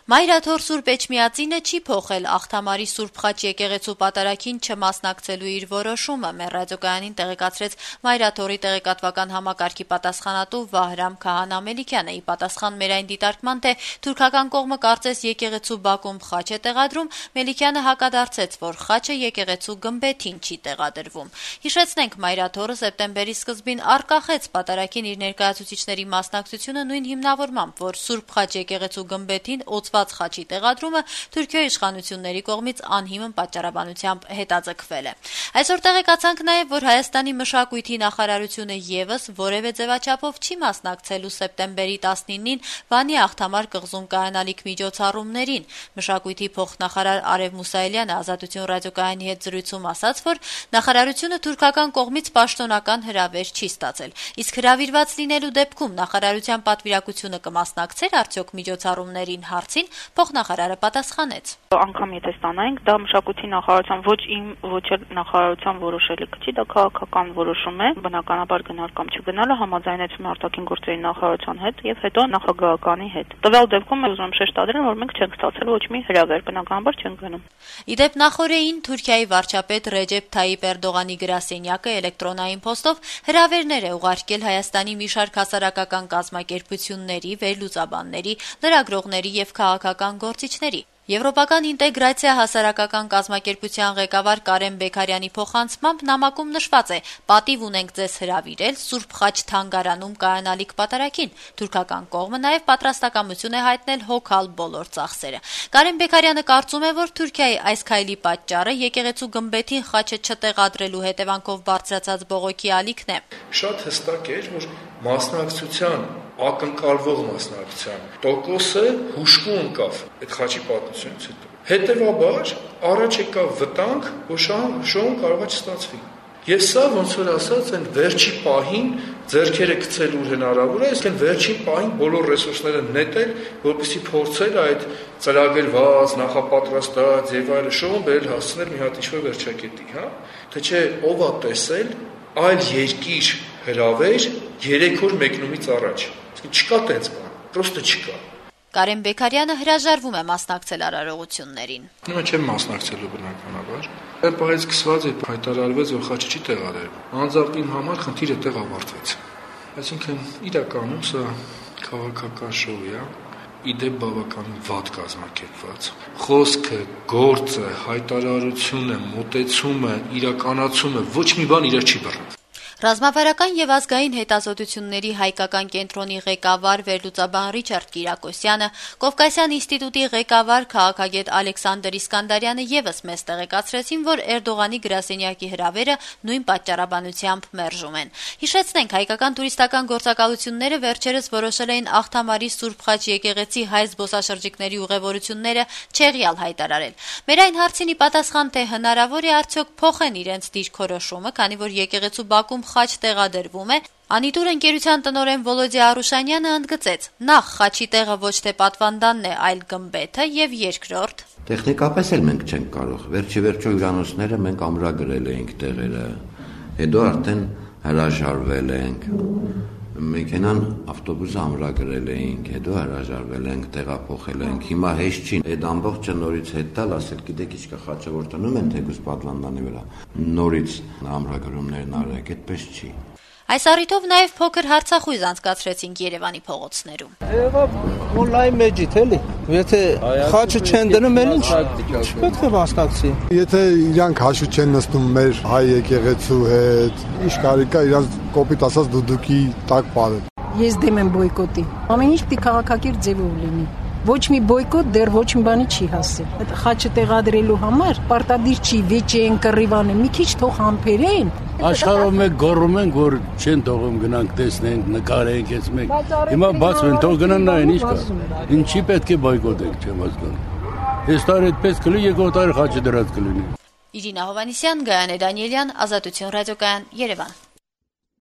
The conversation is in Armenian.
Մայրաթոր Սուրբ Էջմիածինը չի փոխել Աղթամարի Սուրբ Խաչ եկեղեցու պատարագին չմասնակցելու իր որոշումը, մեր ռադիոկայանին տեղեկացրեց Մայրաթորի տեղեկատվական համակարգի պատասխանատու Վահրամ Քահանա Մելիքյանը։ Ի պատասխան մեր այն դիտարկման, թե թուրքական կողմը կարծես եկեղեցու բակում խաչ է տեղադրում, Մելիքյանը հակադարձեց, որ խաչը եկեղեցու գմբեթին չի տեղադրվում։ Հիշեցնենք, Մայրաթորը սեպտեմբերի սկզբին արկախեց պատարագին իր ներկայացուցիչների մասնակցությունը նույն հիմնավորմամբ, որ Սուրբ Խաչ եկեղեցու գմբեթին խաչի տեղադրումը Թուրքիոյի իշխանությունների կողմից անհիմն պատճառաբանությամբ հետաձգվել է։ Այսօր տեղեկացանք նաև, որ Հայաստանի մշակույթի նախարարությունը եւս որևէ ձևաչափով չի մասնակցելու սեպտեմբերի 19-ին Վանի Աղթամար կղզում կայանալիք միջոցառումներին։ Մշակույթի փոխնախարար Արև Մուսայելյանը Ազատություն ռադիոկայանի հետ զրույցում ասաց, որ նախարարությունը թուրքական կողմից պաշտոնական հրավեր չի ստացել։ Իսկ հրավիրված լինելու դեպքում նախարարության պատվիրակությունը կմասնակցեր արդյոք միջոցառումներին հարցին փոխնախարարը պատասխանեց. Անգամ եթե ստանայինք, դա մշակույթի նախարարության ոչ իմ, ոչ էլ նախարարության որոշելիք չի, դա քաղաքական որոշում է, բնականաբար գնալ կամ չգնալը համաձայնեցում է արտաքին գործերի նախարարության հետ եւ հետո նախագահականի հետ։ Տվյալ դեպքում ուզում եմ շեշտադրել, որ մենք չենք ստացել ոչ մի հրավեր, բնականաբար չենք գնում։ Իդեպ նախորդին Թուրքիայի վարչապետ Ռեջեփ Թայիպ Էրդողանի գրասենյակը էլեկտրոնային փոստով հրավերներ է ուղարկել Հայաստանի մի շարք հասարակական կազմակերպությունների, վերլուծաբանների, լրագրողների եւ քաղաքական գործիչների։ Եվրոպական ինտեգրացիա հասարակական կազմակերպության ղեկավար Կարեն Բեկարյանի փոխանցմամբ նամակում նշված է. «Պատիվ ունենք ձեզ հրավիրել Սուրբ Խաչ թանգարանում կայանալիք պատարագին»։ Թուրքական կողմը նաև պատրաստակամություն է հայտնել հոգալ բոլոր ծախսերը։ Կարեն Բեկարյանը կարծում է, որ Թուրքիայի այս քայլի պատճառը եկեղեցու գմբեթին խաչը չտեղադրելու հետևանքով բարձրացած բողոքի ալիքն է։ Շատ հստակ էր, որ մասնակցության ակնկալվող մասնակցության տոկոսը հուշկու ընկավ այդ խաչի պատմությունից հետո։ Հետևաբար առաջ եկավ վտանգ, որ շոուն կարող է չստացվի։ Եվ սա ոնց որ ասած են վերջի պահին ձեռքերը գցել ուր հնարավոր է, իսկ այն վերջին պահին բոլոր ռեսուրսները նետել, որպեսզի փորձել այդ ծրագրված, նախապատրաստած եւ այլ շոուն բերել հասցնել մի հատ ինչ-որ վերջակետի, հա։ Թե չէ ով է տեսել այլ երկիր հրավեր 3 օր մեկնումից առաջ։ Չկա տենց բան, պրոստը չկա։ Կարեն Բեկարյանը հրաժարվում է մասնակցել արարողություններին։ Հիմա չեմ մասնակցելու բնականաբար։ Այն պահից սկսված է հայտարարվեց, որ խաչը չի տեղադրվում։ Անձամբ իմ համար խնդիրը տեղ ավարտվեց։ Այսինքն իրականում սա քաղաքական շոու է, իդեպ բավականին վատ կազմակերպված։ Խոսքը, գործը, հայտարարությունը, մոտեցումը, իրականացումը ոչ մի բան իրար չի բռնի։ Ռազմավարական եւ ազգային հետազոտությունների հայկական կենտրոնի ղեկավար վերլուծաբան Ռիչարդ Կիրակոսյանը, Կովկասյան ինստիտուտի ղեկավար քաղաքագետ Ալեքսանդր Իսկանդարյանը եւս մեզ տեղեկացրեցին, որ Էրդողանի գրասենյակի հրավերը նույն պատճառաբանությամբ մերժում են։ Հիշեցնենք, հայկական տուրիստական գործակալությունները վերջերս որոշել էին Աղթամարի Սուրբ Խաչ եկեղեցի հայ զբոսաշրջիկների ուղևորությունները չեղյալ հայտարարել։ Մեր այն հարցին ի պատասխան, թե հնարավոր է արդյոք փոխեն իրենց դիրքորոշումը, քանի որ եկեղեցու բակում խաչ տեղադրվում է, Անիտուր ընկերության տնօրեն Վոլոդիա Արուշանյանը ընդգծեց. նախ խաչի տեղը ոչ թե պատվանդանն է, այլ գմբեթը, եւ երկրորդ տեխնիկապես էլ մենք չենք կարող։ Վերջիվերջո հյուրանոցները մենք ամրագրել էինք տեղերը, հետո արդեն հրաժարվել ենք։ Մեքենան, ավտոբուսը ամրագրել էինք, հետո հրաժարվել ենք, տեղափոխել ենք։ Հիմա հեշտ չի այդ ամբողջը նորից հետ տալ, ասել գիտեք ինչ կա խաչը որ տնում են թեկուզ պատվանդանի վրա։ Նորից ամրագրումներն արեք, այդպես չի։ Այս առիթով նաև փոքր հարցախույզ անցկացրեցինք Երևանի փողոցներում։ Եղավ օնլայն մեջիթ էլի։ Եթե խաչը չեն դնում, էլ ինչ պետք է մասնակցի։ Եթե իրանք հաշու չեն նստում մեր հայ եկեղեցու հետ, ինչ կարիք է իրանք կոպիտ ասած դուդուկի տակ բարել։ Ես դեմ եմ բոյկոտի։ Ամեն ինչ պիտի քաղաքակիրթ ձևով լինի։ Ոչ մի բոյկոտ դեռ ոչ մի բանի չի հասել։ Այդ խաչը տեղադրելու համար պարտադիր չի վեճ են կռիվան են, մի քիչ թող համբերեն։ Աշխարհով մեկ գոռում են, որ չեն թողում գնանք տեսնենք, նկարենք, ես մեկ։ Հիմա բացվեն, թող գնան նայեն, ինչ կա։ Ինչի պետք է բոյկոտենք, չեմ հասկանում։ Այս տարի այդպես կլինի, երկրորդ տարի խաչը դրած կլինի։ Իրինա Հովանեսյան, Գայանե Դանիելյան, Ազատություն ռադիոկայան, Երևան։